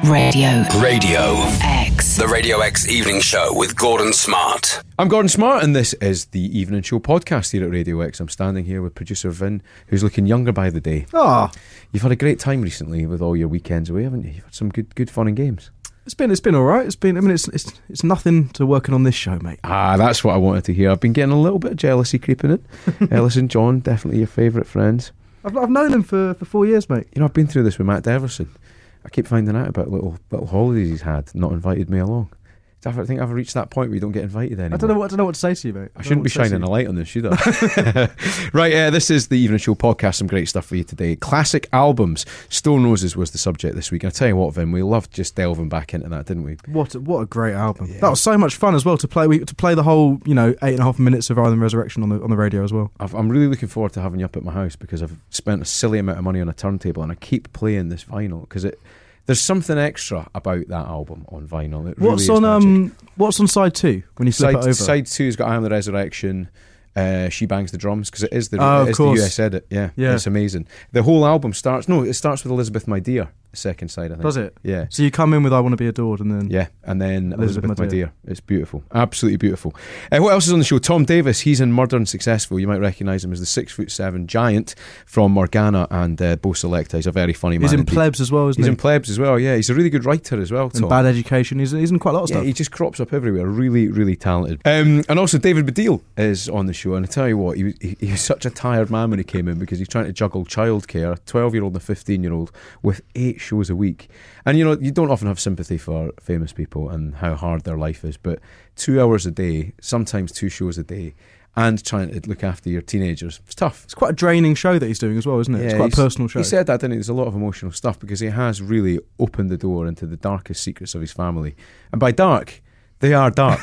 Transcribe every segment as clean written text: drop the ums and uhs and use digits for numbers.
Radio X. The Radio X Evening Show with Gordon Smart. I'm Gordon Smart, and this is the Evening Show podcast here at Radio X. I'm standing here with producer Vin, who's looking younger by the day. Ah, You've had a great time recently with all your weekends away, haven't you? You've had some good fun and games. it's been all right. It's nothing to working on this show, mate. Ah, that's what I wanted to hear. I've been getting a little bit of jealousy creeping in. Ellis and John, definitely your favourite friends. I've known him for 4 years, mate. You know, I've been through this with Matt Deverson. I keep finding out about little holidays he's had, not invited me along. I think I've reached that point where you don't get invited anymore. I don't know what to say to you, mate. I shouldn't be shining a light on this, should I? Right, this is the Evening Show podcast. Some great stuff for you today. Classic albums. Stone Roses was the subject this week. I tell you what, Vin, we loved just delving back into that, didn't we? What a great album. Yeah. That was so much fun as well to play. To play the whole 8.5 minutes of Island Resurrection on the radio as well. I'm really looking forward to having you up at my house because I've spent a silly amount of money on a turntable and I keep playing this vinyl because there's something extra about that album on vinyl. It really What's on side 2 when you flip it over? Side 2's got I Am the Resurrection. She Bangs the Drums because it is the US edit. Yeah, it's amazing. The whole album starts with Elizabeth My Dear, the second side, I think. Does it? Yeah. So you come in with I Want to Be Adored and then Elizabeth My Dear. It's beautiful, absolutely beautiful. What else is on the show? Tom Davis, he's in Murder and Successful. You might recognise him as the 6'7" giant from Morgana and Bo Selecta. He's a very funny man. He's in Plebs as well, isn't he? He's in Plebs as well, yeah. He's a really good writer as well, Tom. And Bad Education. He's in quite a lot of stuff. He just crops up everywhere. Really, really talented. And also David Baddiel is on the show, and I tell you what, he was such a tired man when he came in because he's trying to juggle childcare, a 12-year-old and a 15-year-old, with 8 shows a week. And you don't often have sympathy for famous people and how hard their life is, but 2 hours a day, sometimes 2 shows a day, and trying to look after your teenagers, it's tough. It's quite a draining show that he's doing as well, isn't it? Yeah, it's quite a personal show. He said that, didn't he? There's a lot of emotional stuff because he has really opened the door into the darkest secrets of his family. And by dark, they are dark.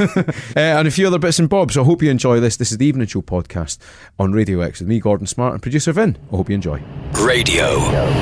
And a few other bits and bobs. So I hope you enjoy this. This is the Evening Show podcast on Radio X with me, Gordon Smart, and producer Vin. I hope you enjoy. Radio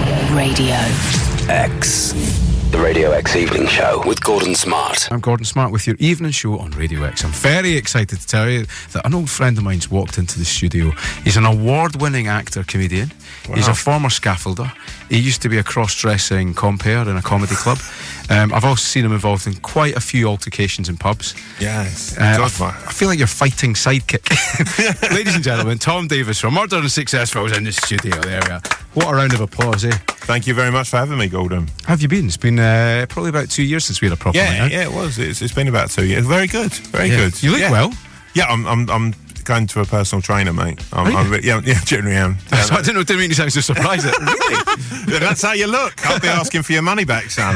X. The Radio X Evening Show with Gordon Smart. I'm Gordon Smart with your Evening Show on Radio X. I'm very excited to tell you that an old friend of mine's walked into the studio. He's an award-winning actor-comedian. Wow. He's a former scaffolder. He used to be a cross-dressing compere in a comedy club. I've also seen him involved in quite a few altercations in pubs. Yes. I feel like you're fighting sidekick. Ladies and gentlemen, Tom Davis from Murder and Successful is in the studio. There we are. What a round of applause, eh? Thank you very much for having me, Gordon. How have you been? It's been probably about 2 years since we had a proper night. Yeah, it was. It's been about 2 years. Very good. Very good. You look well. Yeah, I'm going to a personal trainer, mate. Generally am. I didn't mean to sound so surprised. Really? That's how you look. I'll be asking for your money back, son.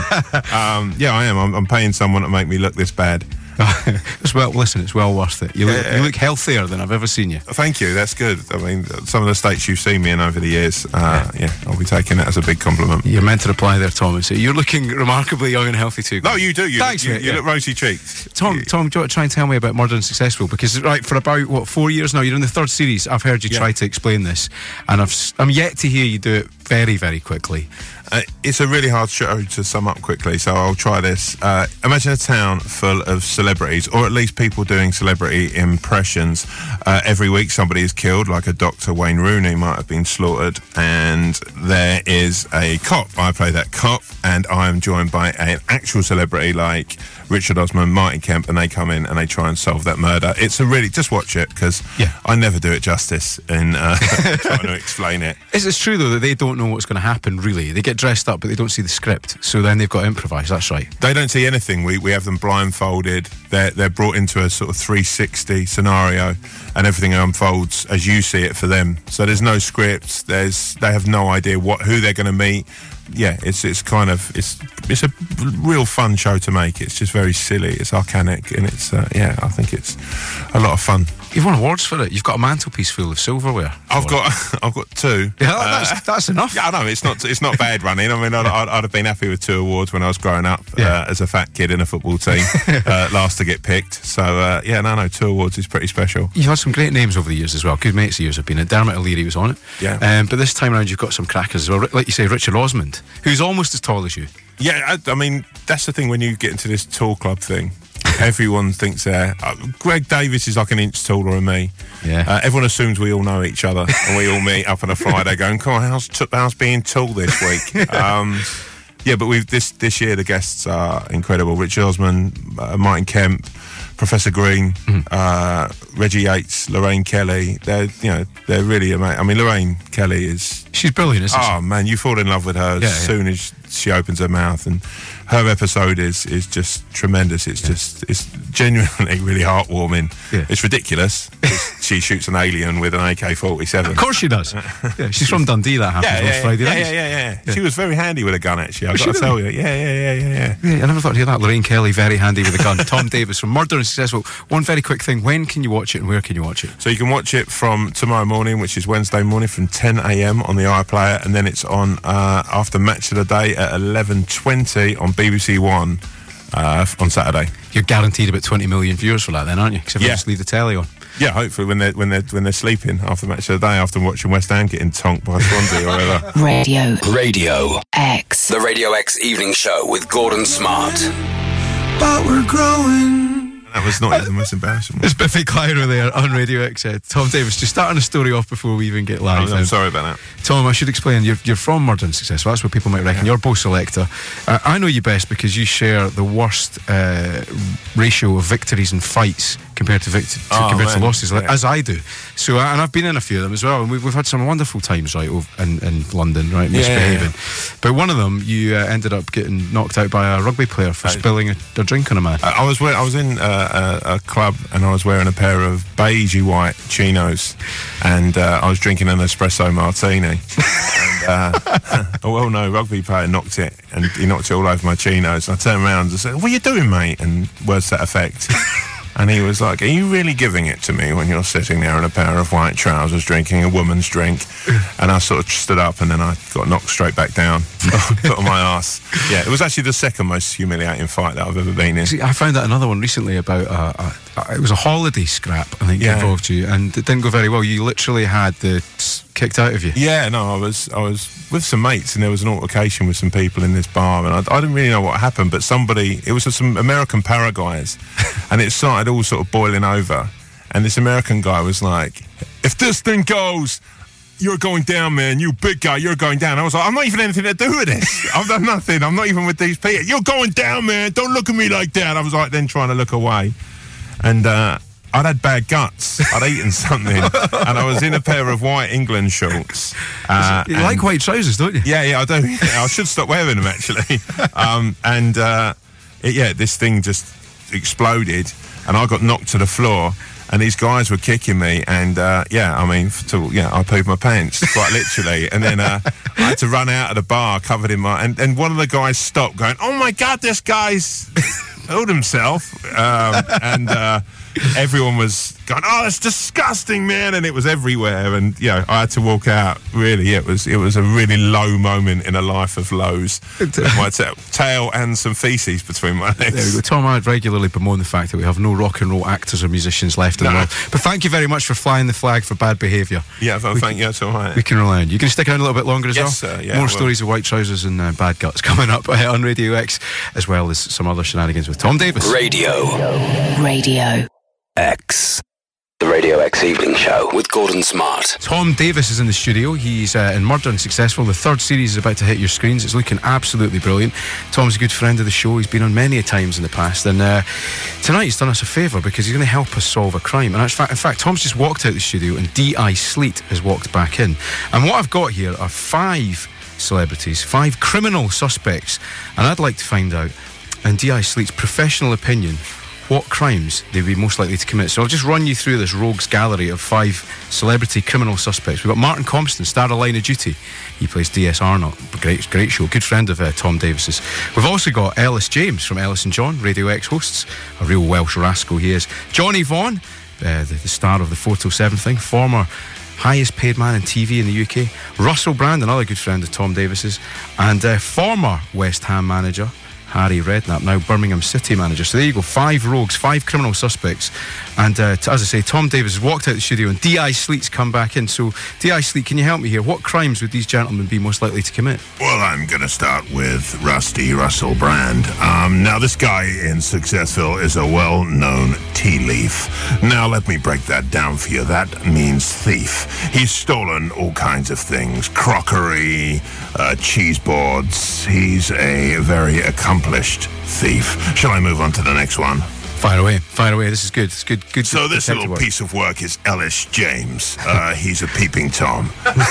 I am. I'm paying someone to make me look this bad. It's well worth it. You look healthier than I've ever seen you. Thank you, that's good. I mean, some of the states you've seen me in over the years, I'll be taking it as a big compliment. You're meant to reply there, Tom, and say, you're looking remarkably young and healthy too. No, you do. Thanks, mate. You look rosy-cheeked. Tom, do you want to try and tell me about Murder and Successful? Because, for about, 4 years now, you're in the 3rd series. I've heard you try to explain this, and I'm yet to hear you do it very, very quickly. It's a really hard show to sum up quickly, so I'll try this. Imagine a town full of celebrities, or at least people doing celebrity impressions. Every week somebody is killed, like a Dr. Wayne Rooney might have been slaughtered, and there is a cop. I play that cop, and I am joined by an actual celebrity like Richard Osman, Martin Kemp, and they come in and they try and solve that murder. It's just watch it, because I never do it justice in trying to explain it. It's true, though, that they don't know what's going to happen, really. They get dressed up, but they don't see the script, so then they've got to improvise. That's right. They don't see anything. We have them blindfolded. They're brought into a sort of 360 scenario, and everything unfolds as you see it for them. So there's no script. They have no idea who they're going to meet. Yeah, it's a real fun show to make. It's just very silly. It's arcanic, and it's I think it's a lot of fun. You've won awards for it. You've got a mantelpiece full of silverware. I've got 2. Yeah, that's enough. Yeah, I know it's not bad running. I mean, I'd have been happy with 2 awards when I was growing up as a fat kid in a football team, last to get picked. So 2 awards is pretty special. You've had some great names over the years as well. Good mates of yours have been. Dermot O'Leary was on it. Yeah. But this time around, you've got some crackers as well. Like you say, Richard Osmond, who's almost as tall as you. Yeah, I mean, that's the thing when you get into this tall club thing. Everyone thinks Greg Davis is like an inch taller than me. Yeah. Everyone assumes we all know each other, and we all meet up on a Friday going, "Come on, how's being tall this week?" Yeah, but we've this year the guests are incredible. Richard Osman, Martin Kemp, Professor Green, Reggie Yates, Lorraine Kelly. They're really amazing. I mean, Lorraine Kelly she's brilliant, isn't she? Oh man, you fall in love with her as soon as she opens her mouth, and her episode is just tremendous. It's genuinely really heartwarming. Yeah. It's ridiculous. She shoots an alien with an AK-47. Of course she does. She's from Dundee. That happens on Friday nights. Yeah. She was very handy with a gun, actually. I've got to tell you. Yeah. I never thought to hear that. Lorraine Kelly, very handy with a gun. Tom Davis from Murder and Successful. One very quick thing. When can you watch it and where can you watch it? So you can watch it from tomorrow morning, which is Wednesday morning, from 10 a.m. on the iPlayer, and then it's on after Match of the Day at 11:20 on BBC One on Saturday. You're guaranteed about 20 million viewers for that, then, aren't you? Because just leave the telly on. Yeah, hopefully when they're sleeping after Match of the Day, after watching West Ham getting tonked by Swansea or whatever. Radio X. The Radio X Evening Show with Gordon Smart. But we're growing. That was not even the most embarrassing one. It's Biffy Clyro there on Radio X. Tom Davis, just starting the story off before we even get live. I'm sorry about that. Tom, I should explain, you're from Murder and Successful. That's what people might reckon. You're Bo Selector. I know you best because you share the worst ratio of victories in fights compared to losses, as I do. So, and I've been in a few of them as well, and we've had some wonderful times, right, in London, right, misbehaving. But one of them, you ended up getting knocked out by a rugby player for spilling a drink on a man. I was in a club, and I was wearing a pair of beigey white chinos, and I was drinking an espresso martini. And a well-known rugby player knocked it all over my chinos. And I turned around and said, "What are you doing, mate?" And words to that effect. And he was like, "Are you really giving it to me when you're sitting there in a pair of white trousers drinking a woman's drink?" And I sort of stood up, and then I got knocked straight back down, put on my arse. Yeah, it was actually the second most humiliating fight that I've ever been in. See, I found out another one recently about it was a holiday scrap, I think, involved you, and it didn't go very well. You literally had the kicked out of you. Yeah, no, I was with some mates, and there was an altercation with some people in this bar, and I didn't really know what happened, but it was some American para guys, and it started all sort of boiling over, and this American guy was like, "If this thing goes, you're going down, man. You big guy, you're going down." I was like, "I'm not even anything to do with this. I've done nothing. I'm not even with these people. You're going down, man. Don't look at me like that." I was like, then trying to look away, and I'd had bad guts. I'd eaten something, and I was in a pair of white England shorts. You like white trousers, don't you? Yeah, I do. Yeah, I should stop wearing them, actually. This thing just exploded, and I got knocked to the floor. And these guys were kicking me, and I pooped my pants, quite literally. And then I had to run out of the bar covered in my... And one of the guys stopped going, "Oh my God, this guy's killed himself." Everyone was going, "Oh, that's disgusting, man," and it was everywhere. And I had to walk out. Really, it was a really low moment in a life of lows. My tail and some feces between my legs. There we go. Tom, I'd regularly bemoan the fact that we have no rock and roll actors or musicians left in the world. But thank you very much for flying the flag for bad behaviour. Yeah, thank you. That's all right. We can rely on you. You can stick around a little bit longer as well. Yes, sir. Yeah, more stories of white trousers and bad guts coming up on Radio X, as well as some other shenanigans with Tom Davis. Radio X. The Radio X Evening Show with Gordon Smart. Tom Davis is in the studio. He's in Murder and Successful. The third series is about to hit your screens. It's looking absolutely brilliant. Tom's a good friend of the show. He's been on many a times in the past. And tonight he's done us a favour because he's going to help us solve a crime. And in fact, Tom's just walked out the studio and D.I. Sleet has walked back in. And what I've got here are 5 celebrities, 5 criminal suspects. And I'd like to find out, in D.I. Sleet's professional opinion, what crimes they'd be most likely to commit. So I'll just run you through this rogues gallery of 5 celebrity criminal suspects. We've got Martin Compston, star of Line of Duty. He plays D.S. Arnott. Great show. Good friend of Tom Davis's. We've also got Ellis James from Ellis and John, Radio X hosts. A real Welsh rascal he is. Johnny Vaughan, the star of the 407 thing, former highest paid man in TV in the UK. Russell Brand, another good friend of Tom Davis's. And former West Ham manager Harry Redknapp, now Birmingham City manager. So there you go, 5 rogues, 5 criminal suspects. And as I say, Tom Davis has walked out of the studio and D.I. Sleet's come back in. So D.I. Sleet, can you help me here? What crimes would these gentlemen be most likely to commit? Well, I'm going to start with Rusty Russell Brand. Now, this guy in Successville is a well-known tea leaf. Now, let me break that down for you. That means thief. He's stolen all kinds of things. Crockery, cheese boards. He's a very accomplished thief. Shall I move on to the next one? Fire away. This is good. It's good. So this little piece of work is Ellis James. He's a peeping Tom.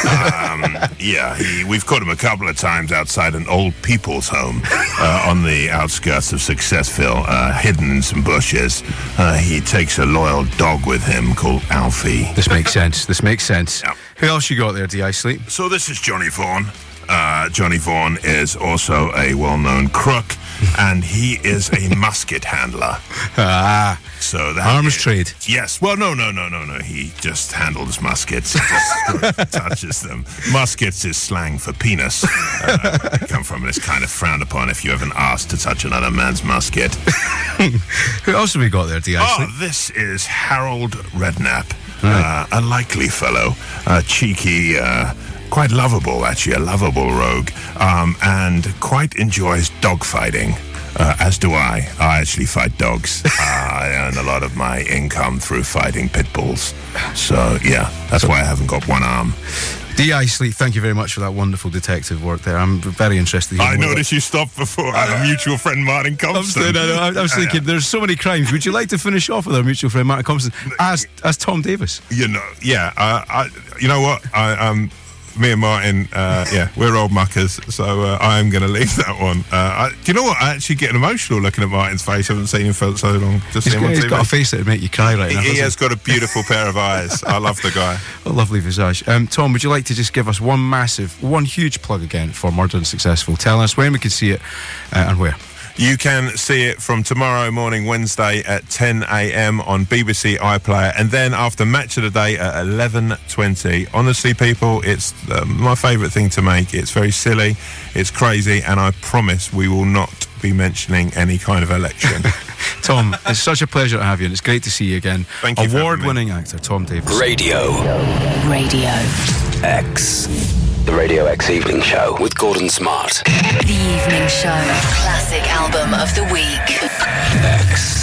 We've caught him a couple of times outside an old people's home on the outskirts of Successville, hidden in some bushes. He takes a loyal dog with him called Alfie. This makes sense. Yeah. Who else you got there, D.I. Sleet? So this is Johnny Vaughan. Johnny Vaughan is also a well-known crook, and he is a musket handler. So that arms trade. Yes. Well, no. He just handles muskets. He just touches them. Muskets is slang for penis. Come from it's kind of frowned upon if you haven't asked to touch another man's musket. Who else have we got there, D.I. Sleet? This is Harold Redknapp. A likely fellow, cheeky. Quite lovable, actually, a lovable rogue, and quite enjoys dog fighting, as do I. I actually fight dogs. I earn a lot of my income through fighting pit bulls. So, yeah, that's why I haven't got one arm. D.I. Sleet, thank you very much for that wonderful detective work there. I'm very interested. I noticed you stopped before our mutual friend Martin Compston. I was thinking, there's so many crimes. Would you like to finish off with our mutual friend Martin Compston as Tom Davis? You know, yeah. You know what? Me and Martin, we're old muckers, so I'm going to leave that one. Do you know what? I actually get emotional looking at Martin's face. I haven't seen him for so long. He's got a face that would make you cry right now. He has got a beautiful pair of eyes. I love the guy. A lovely visage. Tom, would you like to just give us one huge plug again for Murder and Successful? Tell us when we can see it and where. You can see it from tomorrow morning, Wednesday at 10 a.m. on BBC iPlayer, and then after Match of the Day at 11:20. Honestly, people, it's my favourite thing to make. It's very silly, it's crazy, and I promise we will not be mentioning any kind of election. Tom, it's such a pleasure to have you, and it's great to see you again. Thank you. Award-winning actor Tom Davis. Radio X. The Radio X Evening Show with Gordon Smart. The Evening Show. Classic album of the week. X.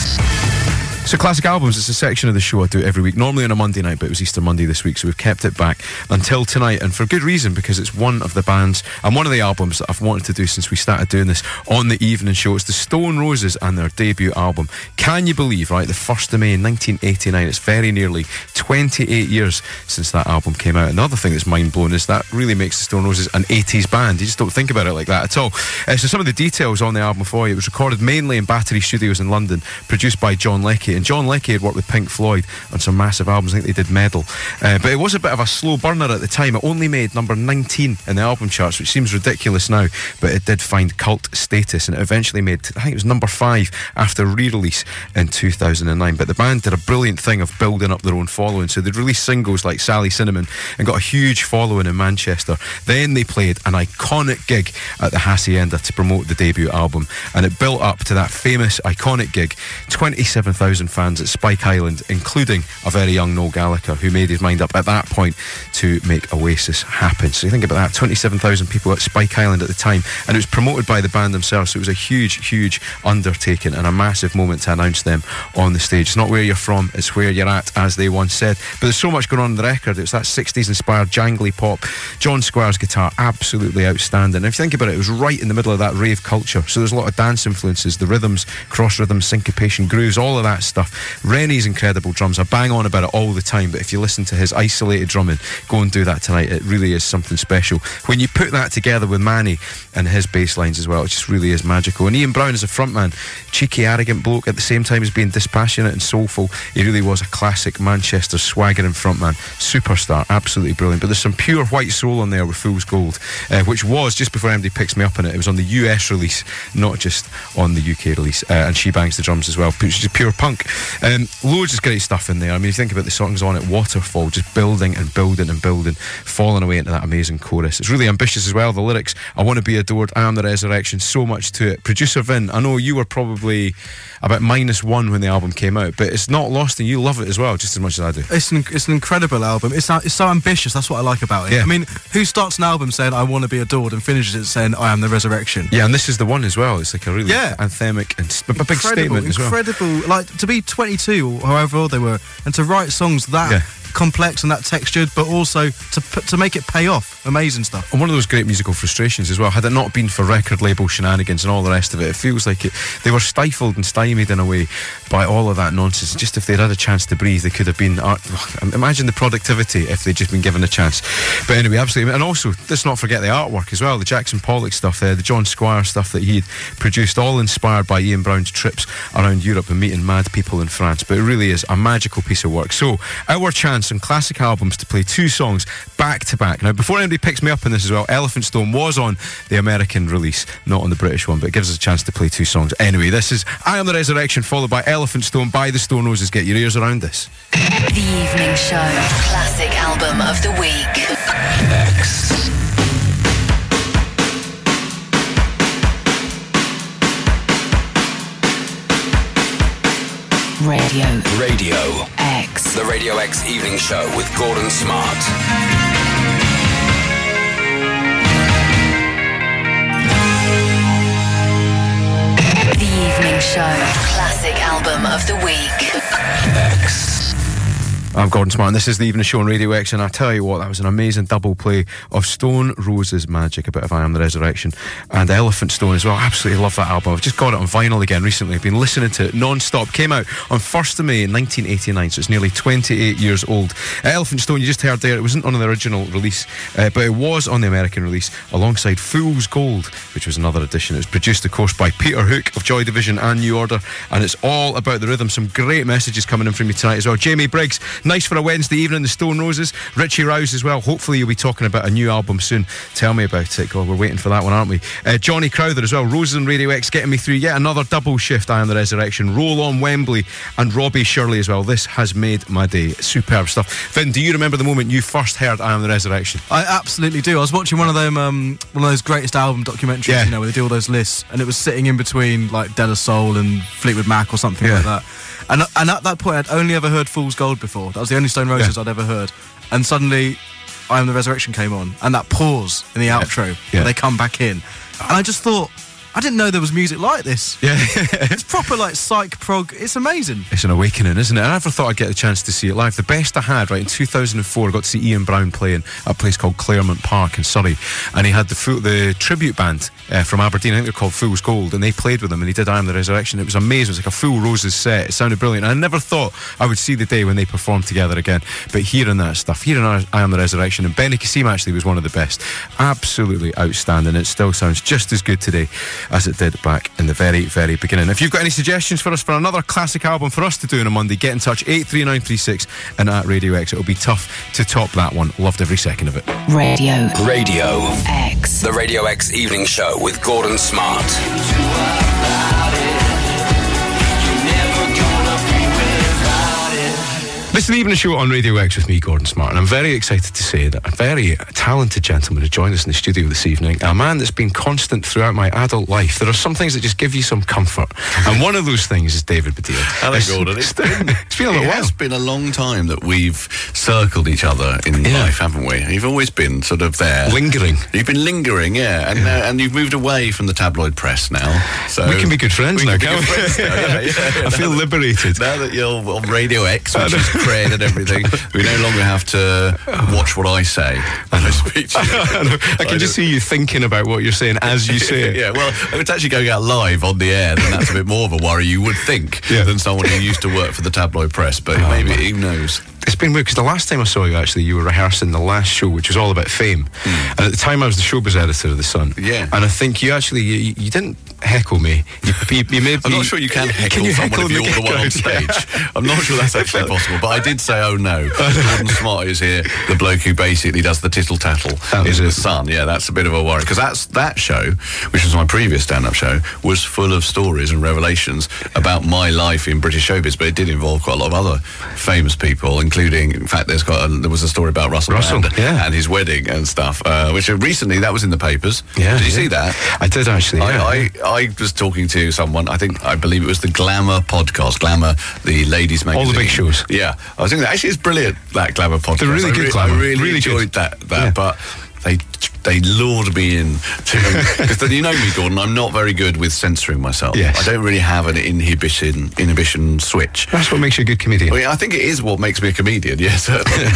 So Classic Albums, it's a section of the show I do every week, normally on a Monday night, but it was Easter Monday this week, so we've kept it back until tonight, and for good reason, because it's one of the bands and one of the albums that I've wanted to do since we started doing this on the evening show. It's the Stone Roses and their debut album. Can you believe, right, the 1st of May 1989, it's very nearly 28 years since that album came out. Another thing that's mind-blowing is that really makes the Stone Roses an 80s band. You just don't think about it like that at all. So some of the details on the album for you. It was recorded mainly in Battery Studios in London, produced by John Leckie. And John Leckie had worked with Pink Floyd on some massive albums. I think they did Medal. But it was a bit of a slow burner at the time. It only made number 19 in the album charts, which seems ridiculous now, but it did find cult status, and it eventually made, I think it was number 5 after re-release in 2009. But the band did a brilliant thing of building up their own following. So they'd released singles like Sally Cinnamon and got a huge following in Manchester. Then they played an iconic gig at the Hacienda to promote the debut album, and it built up to that famous iconic gig. 27,000 fans at Spike Island, including a very young Noel Gallagher, who made his mind up at that point to make Oasis happen. So you think about that, 27,000 people at Spike Island at the time, and it was promoted by the band themselves, so it was a huge undertaking and a massive moment to announce them on the stage. It's not where you're from, it's where you're at, as they once said. But there's so much going on in the record. It's that 60s inspired jangly pop. John Squire's guitar, absolutely outstanding. And if you think about it, it was right in the middle of that rave culture, so there's a lot of dance influences, the rhythms, cross rhythms, syncopation, grooves, all of that stuff. Rennie's incredible drums. I bang on about it all the time, but if you listen to his isolated drumming, go and do that tonight. It really is something special. When you put that together with Manny and his bass lines as well, it just really is magical. And Ian Brown is a frontman, cheeky, arrogant bloke, at the same time as being dispassionate and soulful. He really was a classic Manchester swaggering frontman, superstar, absolutely brilliant. But there's some pure white soul on there with Fool's Gold, which was, just before MD picks me up on it, it was on the US release, not just on the UK release. And she bangs the drums as well. She's just pure punk. Loads of great stuff in there. I mean, you think about the songs on it, Waterfall, just building and building and building, falling away into that amazing chorus. It's really ambitious as well. The lyrics, I want to be adored, I am the resurrection, so much to it. Producer Vin, I know you were probably about -1 when the album came out, but it's not lost and you love it as well, just as much as I do. It's an incredible album. It's so ambitious. That's what I like about it. Yeah. I mean, who starts an album saying I want to be adored and finishes it saying I am the resurrection? Yeah, and this is the one as well. It's like a really anthemic and a big statement as well. Incredible. Like, to be 22 or however old they were, and to write songs that complex and that textured, but also to make it pay off. Amazing stuff. And one of those great musical frustrations as well. Had it not been for record label shenanigans and all the rest of it, it feels like they were stifled and stymied in a way by all of that nonsense. Just if they'd had a chance to breathe, they could have been. Imagine the productivity if they'd just been given a chance. But anyway, absolutely. And also, let's not forget the artwork as well. The Jackson Pollock stuff there, the John Squire stuff that he'd produced, all inspired by Ian Brown's trips around Europe and meeting mad people in France. But it really is a magical piece of work. So, our chance on Classic Albums to play 2 songs back to back. Now, before anybody picks me up on this as well, Elephant Stone was on the American release, not on the British one, but it gives us a chance to play 2 songs. Anyway, this is I Am the Resurrection, followed by Elephant Stone by the Stone Roses. Get your ears around this. The Evening Show. Classic Album of the Week. X. Radio X. The Radio X Evening Show with Gordon Smart. The Evening Show. Classic Album of the Week. X. I'm Gordon Smart and this is the Evening Show on Radio X, and I tell you what, that was an amazing double play of Stone Roses Magic, a bit of I Am the Resurrection, and Elephant Stone as well. I absolutely love that album. I've just got it on vinyl again recently. I've been listening to it non-stop. Came out on 1st of May 1989, so it's nearly 28 years old. Elephant Stone, you just heard there, it wasn't on the original release, but it was on the American release alongside Fool's Gold, which was another edition. It was produced, of course, by Peter Hook of Joy Division and New Order, and it's all about the rhythm. Some great messages coming in from you tonight as well. Jamie Briggs, nice for a Wednesday evening, the Stone Roses. Richie Rouse as well. Hopefully you'll be talking about a new album soon. Tell me about it. God, we're waiting for that one, aren't we? Johnny Crowther as well. Roses on Radio X getting me through yet another double shift. I Am the Resurrection. Roll On Wembley and Robbie Shirley as well. This has made my day. Superb stuff. Vin, do you remember the moment you first heard I Am the Resurrection? I absolutely do. I was watching one of those greatest album documentaries, you know, where they do all those lists, and it was sitting in between like De La Soul and Fleetwood Mac or something like that. And at that point, I'd only ever heard Fool's Gold before. That was the only Stone Roses I'd ever heard. And suddenly, I Am the Resurrection came on, and that pause in the outro, where they come back in. And I just thought, I didn't know there was music like this. Yeah. It's proper like psych prog. It's amazing. It's an awakening, isn't it? I never thought I'd get a chance to see it live. The best I had, right, in 2004, I got to see Ian Brown playing at a place called Claremont Park in Surrey. And he had the tribute band from Aberdeen, I think they're called Fool's Gold, and they played with him, and he did I Am the Resurrection. It was amazing. It was like a full Roses set. It sounded brilliant. And I never thought I would see the day when they performed together again. But hearing that stuff, hearing I Am the Resurrection, and Benny Kassim actually was one of the best. Absolutely outstanding. It still sounds just as good today as it did back in the very, very beginning. If you've got any suggestions for us for another classic album for us to do on a Monday, get in touch, 83936 and at Radio X. It'll be tough to top that one. Loved every second of it. Radio X. The Radio X Evening Show with Gordon Smart. This is the Evening Show on Radio X with me, Gordon Smart, and I'm very excited to say that a very talented gentleman has joined us in the studio this evening, a man that's been constant throughout my adult life. There are some things that just give you some comfort, and one of those things is David Baddiel. Hello, Gordon. It's been a little while. It's been a long time that we've circled each other in life, haven't we? You've always been sort of there. Lingering. You've been lingering, and you've moved away from the tabloid press now. So we can be good friends now, can't we? I feel liberated. Now that you're on Radio X, which is cred and everything, we no longer have to watch what I say when I speak to you. I can just see you thinking about what you're saying as you say it. Yeah, well, if it's actually going out live on the air, then that's a bit more of a worry, you would think, than someone who used to work for the tabloid press, but maybe, who knows? It's been weird, because the last time I saw you, actually, you were rehearsing the last show, which was all about fame. And at the time, I was the showbiz editor of The Sun. Yeah. And I think you actually, you didn't heckle me. You may I'm not sure you can heckle someone if you're the one on stage. I'm not sure that's actually possible, but I did say, oh no, Gordon Smart is here, the bloke who basically does the tittle-tattle in The Sun. Yeah, that's a bit of a worry, because that show, which was my previous stand-up show, was full of stories and revelations about my life in British showbiz, but it did involve quite a lot of other famous people, including, in fact, there was a story about Russell Brand and his wedding and stuff, which recently, that was in the papers. Yeah, did you see that? I did, actually. I was talking to someone, I believe it was the Glamour podcast, Glamour, the ladies' magazine. All the big shows. Yeah. I was thinking, actually, it's brilliant, that Glamour podcast. They're really good, Glamour. I really enjoyed that, but they lured me in to, because you know me, Gordon, I'm not very good with censoring myself. Yes. I don't really have an inhibition switch. That's what makes you a good comedian. I think it is what makes me a comedian, yes, certainly.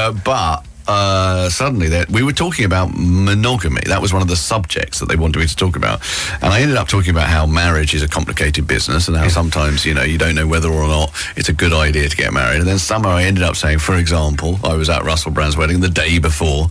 But suddenly we were talking about monogamy. That was one of the subjects that they wanted me to talk about, and I ended up talking about how marriage is a complicated business and how sometimes you don't know whether or not it's a good idea to get married. And then somehow I ended up saying, for example, I was at Russell Brand's wedding the day before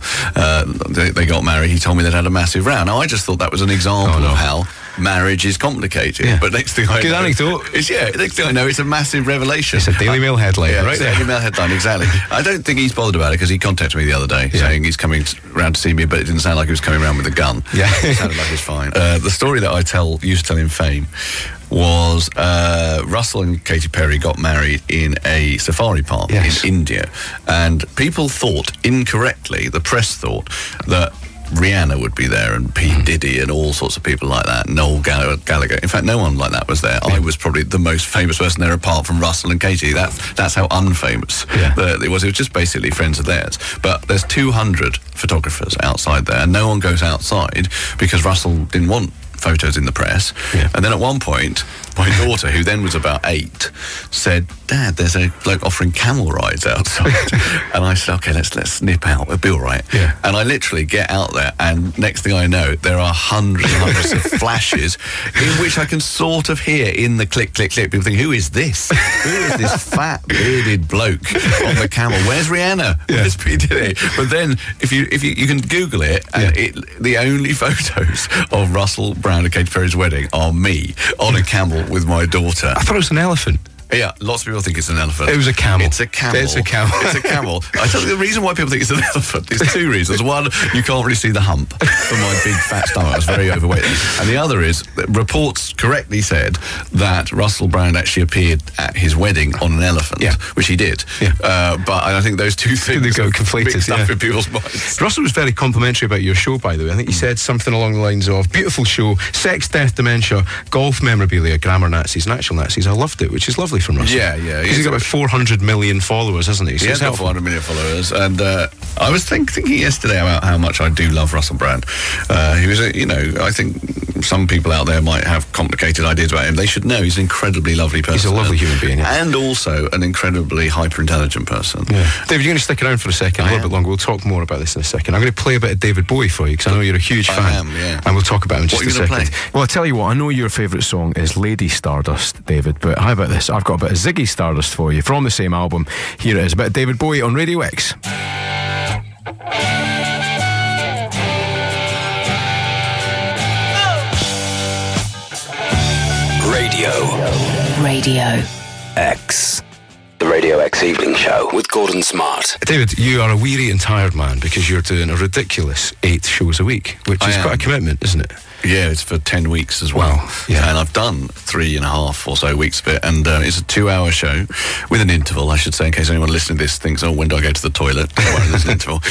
they got married. He told me they'd had a massive row. Now I just thought that was an example of how marriage is complicated, but next thing I know, anecdote. Next thing I know, it's a massive revelation. It's a Daily Mail headline, right there. Daily Mail headline, exactly. I don't think he's bothered about it, because he contacted me the other day saying he's coming round to see me, but it didn't sound like he was coming around with a gun. Yeah, it sounded like he was fine. The story that I used to tell in Fame was Russell and Katy Perry got married in a safari park in India, and people thought incorrectly, the press thought, that Rihanna would be there and P. Diddy and all sorts of people like that, Noel Gallagher. In fact, no one like that was there. I was probably the most famous person there apart from Russell and Katy. That's how unfamous it was. It was just basically friends of theirs. But there's 200 photographers outside there, and no one goes outside because Russell didn't want photos in the press. And then at one point, my daughter, who then was about 8, said, "Dad, there's a bloke offering camel rides outside." And I said, "Okay, let's nip out. We'll be all right." And I literally get out there, and next thing I know, there are hundreds and hundreds of flashes in which I can sort of hear in the click, click, click, people think, who is this? Who is this fat, bearded bloke on the camel? Where's Rihanna? Where's P. Diddy? But then, if you can Google it, and the only photos of Russell Brand and Katy Perry's wedding are me on a camel with my daughter. I thought it was an elephant. Yeah, lots of people think it's an elephant. It was a camel. It's a camel. It's a camel. It's a camel. I tell you the reason why people think it's an elephant. There's 2 reasons. One, you can't really see the hump from my big fat stomach. I was very overweight. And the other is that reports correctly said that Russell Brand actually appeared at his wedding on an elephant, which he did. But I think those 2 things they go conflated mixed up in people's minds. Russell was very complimentary about your show, by the way. I think he said something along the lines of, beautiful show, sex, death, dementia, golf memorabilia, grammar Nazis, and actual Nazis. I loved it, which is lovely from Russell. Yeah. He's got about 400 million followers, hasn't he? So he's got 400 million followers. And I was thinking yesterday about how much I do love Russell Brand. He was, I think some people out there might have complicated ideas about him. They should know he's an incredibly lovely person. He's a lovely human being. And also an incredibly hyper-intelligent person. David, you're going to stick around for a second, a little bit longer. We'll talk more about this in a second. I'm going to play a bit of David Bowie for you, because I know you're a huge fan. I am, yeah. And we'll talk about him in just a second. Play? Well, I tell you what, I know your favourite song is Lady Stardust, David, but how about this? I've got a bit of Ziggy Stardust for you from the same album. Here it is, a bit of David Bowie on Radio X. Radio X. The Radio X Evening Show with Gordon Smart. David, you are a weary and tired man because you're doing a ridiculous 8 shows a week, which is quite a commitment, isn't it? Yeah, it's for 10 weeks as well. And I've done 3.5 or so weeks of it, and it's a 2-hour show with an interval, I should say, in case anyone listening to this thinks, oh, when do I go to the toilet? There's an interval.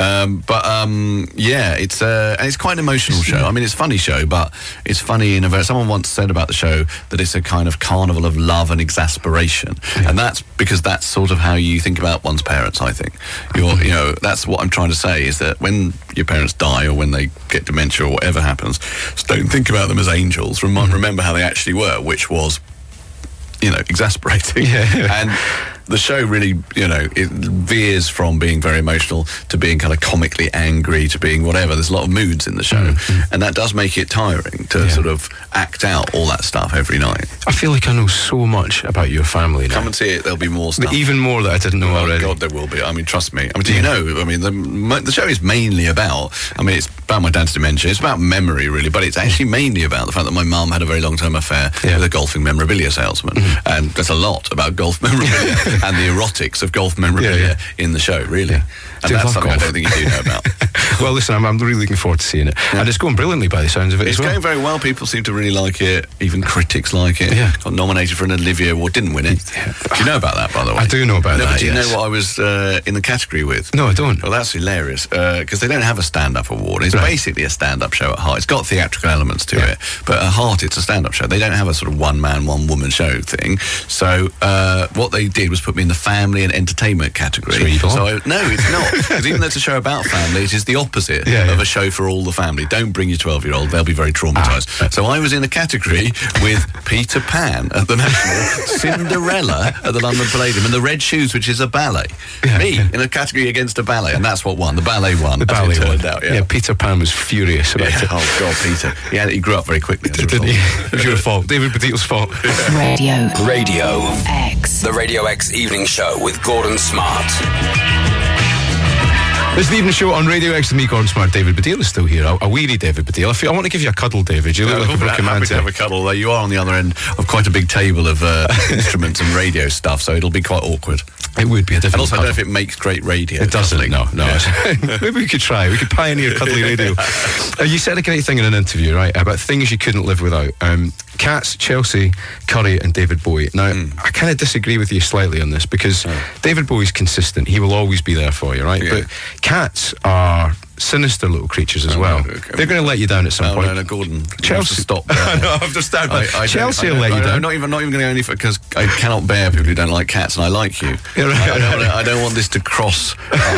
It's quite an emotional show. I mean, it's a funny show, but it's funny in a very... Someone once said about the show that it's a kind of carnival of love and exasperation. And that's because that's sort of how you think about one's parents, I think. That's what I'm trying to say, is that when your parents die or when they get dementia or whatever happens, just don't think about them as angels. Remember how they actually were, which was, exasperating. And the show really, it veers from being very emotional to being kind of comically angry to being whatever. There's a lot of moods in the show, and that does make it tiring to sort of act out all that stuff every night. I feel like I know so much about your family now. Come and see it. There'll be more stuff. Even more that I didn't know already. God, there will be. I mean, trust me. I mean, do you know? I mean, the show is mainly about. I mean, it's about my dad's dementia. It's about memory, really, but it's actually mainly about the fact that my mum had a very long-term affair with a golfing memorabilia salesman, and there's a lot about golf memorabilia and the erotics of golf memorabilia in the show, really. And that's something I don't think you do know about. Well, listen, I'm really looking forward to seeing it, and it's going brilliantly by the sounds of it. It's going very well. People seem to really like it. Even critics like it. Yeah. Got nominated for an Olivier Award, didn't win it. Yeah. Do you know about that, by the way? I do know about that. But do you know what I was in the category with? No, I don't. Well, that's hilarious because they don't have a stand-up award. It's basically a stand-up show at heart. It's got theatrical elements to it, but at heart, it's a stand-up show. They don't have a sort of one-man, one-woman show thing. So what they did was put me in the family and entertainment category. No, it's not. Because even though it's a show about family, it is the opposite of a show for all the family. Don't bring your 12-year-old; they'll be very traumatised. So I was in a category with Peter Pan at the National, Cinderella at the London Palladium, and The Red Shoes, which is a ballet. Me in a category against a ballet, and that's what won. The ballet won. The ballet turned won. out. Yeah, Peter Pan was furious about it. Oh God, Peter. Yeah, he grew up very quickly. Didn't he? It was your fault. David Baddiel's fault. Radio X. The Radio X Evening Show with Gordon Smart. This is the evening show on Radio X with me, Gordon Smart. David Baddiel is still here. A weary David Baddiel. I want to give you a cuddle, David. You look like a broken man. Happy to have a cuddle, though you are on the other end of quite a big table of instruments and radio stuff, so it'll be quite awkward. It would be a difficult And also, I don't know if it makes great radio. It doesn't, no. Yeah. Maybe we could try. We could pioneer cuddly radio. You said a great thing in an interview, right, about things you couldn't live without. Cats, Chelsea, Curry and David Bowie. Now, I kind of disagree with you slightly on this because David Bowie's consistent. He will always be there for you, right? Yeah. But cats are sinister little creatures as well. They're going to let you down at some point. No, Gordon. Chelsea, stop. I understand. Chelsea will let you down. Not even going to only because I cannot bear people who don't like cats, and I like you. I don't want this to cross.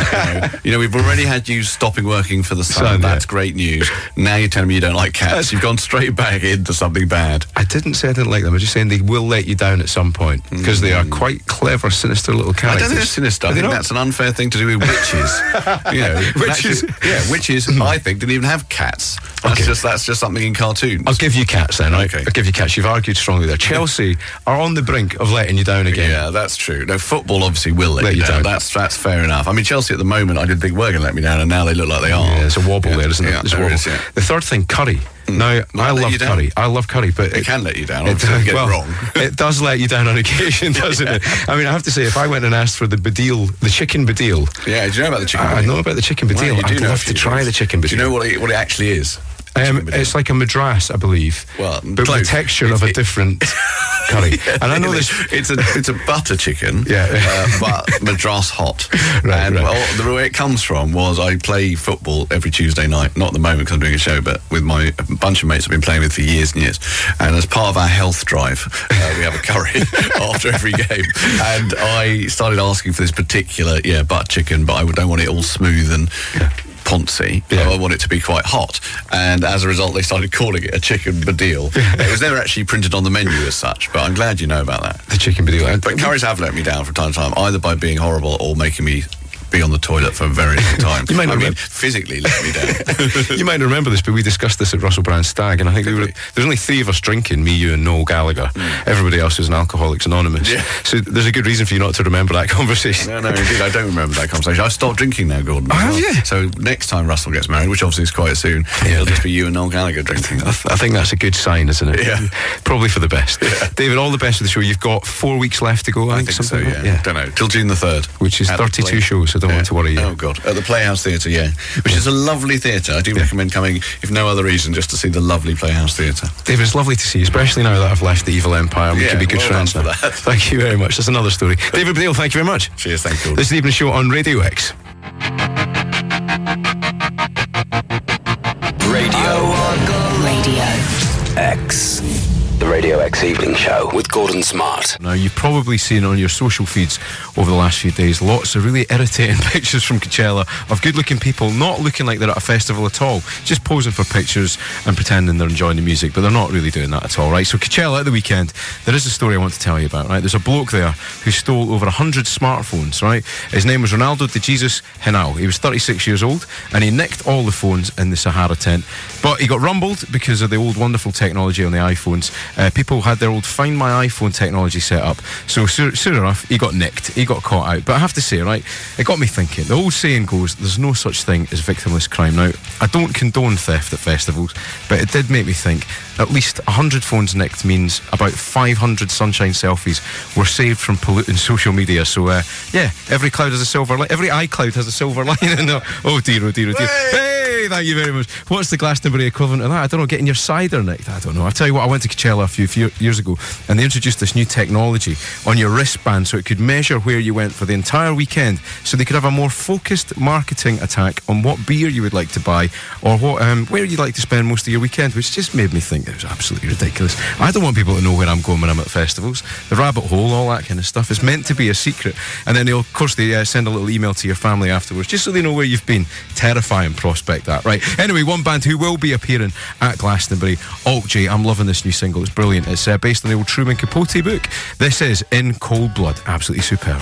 We've already had you stopping working for the Sun. That's great news. Now you're telling me you don't like cats. You've gone straight back into something bad. I didn't say I didn't like them. I'm just saying they will let you down at some point because they are quite clever, sinister little characters. I don't think they're sinister. I think that's an unfair thing to do with witches. Witches. Witches, I think, didn't even have cats. That's just something in cartoons. I'll give you cats then, right? Okay. I'll give you cats. You've argued strongly there. Chelsea are on the brink of letting you down again. Yeah, that's true. No, football obviously will let you down. That's fair enough. I mean, Chelsea at the moment, I didn't think were going to let me down, and now they look like they are. Yeah, there's a wobble there, isn't there? There's a wobble. The third thing, Curry. Now, I love Curry, but it can let you down. It wrong. It does let you down on occasion, doesn't it? I mean, I have to say, if I went and asked for the chicken badil. Yeah, do you know about the chicken badil? I know about the chicken badil. Wow, I'd love to try the chicken badil. Do you know what it actually is? It's like a madras, I believe. Well, but with the texture of a different curry. And I know this. It's a butter chicken, but madras hot. Right. Well, the way it comes from was I play football every Tuesday night. Not at the moment because I'm doing a show, but with a bunch of mates I've been playing with for years and years. And as part of our health drive, we have a curry after every game. And I started asking for this particular butter chicken, but I don't want it all smooth and poncy. I want it to be quite hot, and as a result they started calling it a chicken badil. It was never actually printed on the menu as such, but I'm glad you know about that. The chicken badil. But curries have let me down from time to time, either by being horrible or making me be on the toilet for a very long time. Physically let me down. You might remember this, but we discussed this at Russell Brand Stag, and I think there's only three of us drinking, me, you and Noel Gallagher. Everybody else is an Alcoholics Anonymous. Yeah. So there's a good reason for you not to remember that conversation. No, indeed, I don't remember that conversation. I've stopped drinking now, Gordon. Have you? So next time Russell gets married, which obviously is quite soon, it'll just be you and Noel Gallagher drinking. I think that's a good sign, isn't it? Yeah. Probably for the best. Yeah. David, all the best with the show. You've got 4 weeks left to go, I think so, yeah. Don't know. Till June the 3rd. Which is 32 shows, so don't want to worry you. Oh, God. At the Playhouse Theatre, which is a lovely theatre. I do recommend coming, if no other reason, just to see the lovely Playhouse Theatre. David, it's lovely to see you, especially now that I've left the evil empire. We can be good friends now. Thank you very much. That's another story. David Baddiel, thank you very much. Cheers, thank you. This is the evening show on Radio X. Radio X. The Radio X Evening Show with Gordon Smart. Now, you've probably seen on your social feeds over the last few days lots of really irritating pictures from Coachella of good-looking people not looking like they're at a festival at all, just posing for pictures and pretending they're enjoying the music, but they're not really doing that at all, right? So Coachella at the weekend, there is a story I want to tell you about, right? There's a bloke there who stole over 100 smartphones, right? His name was Ronaldo de Jesus Henao. He was 36 years old, and he nicked all the phones in the Sahara tent, but he got rumbled because of the old wonderful technology on the iPhones. People had their old Find My iPhone technology set up, so soon enough he got nicked, he got caught out. But I have to say, right, it got me thinking. The old saying goes, there's no such thing as victimless crime. Now, I don't condone theft at festivals, but it did make me think. At least 100 phones nicked means about 500 sunshine selfies were saved from polluting social media. So yeah, every cloud has a silver lining. Every iCloud has a silver lining. Oh dear, oh dear, oh dear. Hey, thank you very much. What's the Glastonbury equivalent of that? I don't know, getting your cider nicked. I don't know. I'll tell you what, I went to Coachella a few years ago, and they introduced this new technology on your wristband so it could measure where you went for the entire weekend, so they could have a more focused marketing attack on what beer you would like to buy, or what where you'd like to spend most of your weekend, which just made me think it was absolutely ridiculous. I don't want people to know where I'm going when I'm at festivals. The rabbit hole, all that kind of stuff, is meant to be a secret. And then of course they send a little email to your family afterwards, just so they know where you've been. Terrifying prospect, that, right? Anyway, one band who will be appearing at Glastonbury, Alt J. I'm loving this new single, it's brilliant. It's based on the old Truman Capote book. This is In Cold Blood, absolutely superb.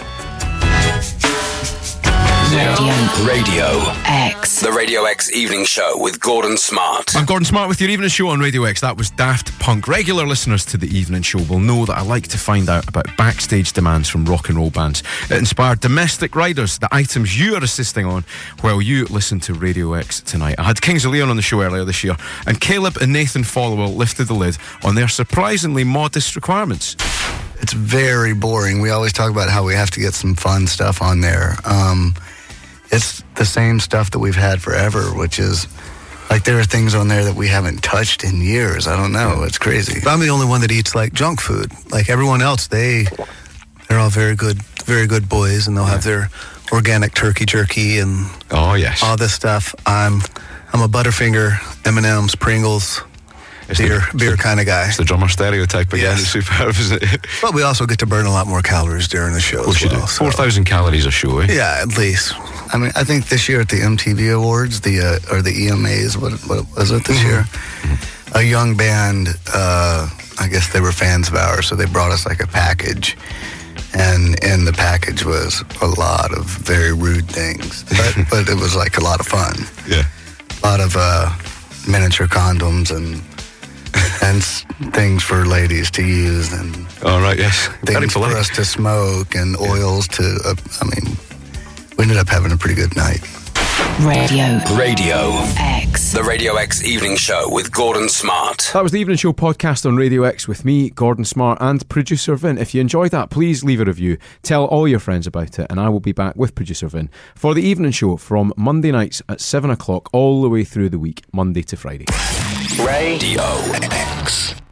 Radio X. The Radio X Evening Show with Gordon Smart. I'm Gordon Smart with your Evening Show on Radio X. That was Daft Punk. Regular listeners to the Evening Show will know that I like to find out about backstage demands from rock and roll bands. It inspired Domestic Riders, the items you are assisting on while you listen to Radio X tonight. I had Kings of Leon on the show earlier this year, and Caleb and Nathan Followell lifted the lid on their surprisingly modest requirements. It's very boring. We always talk about how we have to get some fun stuff on there. It's the same stuff that we've had forever, which is, like, there are things on there that we haven't touched in years. I don't know. It's crazy. I'm the only one that eats, like, junk food. Like, everyone else, they're all very good boys, and they'll have their organic turkey jerky and all this stuff. I'm a Butterfinger, M&M's, Pringles, beer kind of guy. It's the drummer stereotype again. It's superb, isn't it? But we also get to burn a lot more calories during the show as well. 4,000 calories a show, eh? Yeah, at least. I mean, I think this year at the MTV Awards, or the EMAs, what was it this year? A young band, I guess they were fans of ours, so they brought us like a package. And in the package was a lot of very rude things. But it was like a lot of fun. Yeah. A lot of miniature condoms and things for ladies to use, and things for us to smoke, and oils to, we ended up having a pretty good night. Radio X. The Radio X Evening Show with Gordon Smart. That was the Evening Show podcast on Radio X with me, Gordon Smart, and producer Vin. If you enjoyed that, please leave a review. Tell all your friends about it, and I will be back with producer Vin for the Evening Show from Monday nights at 7 o'clock all the way through the week, Monday to Friday. Radio X.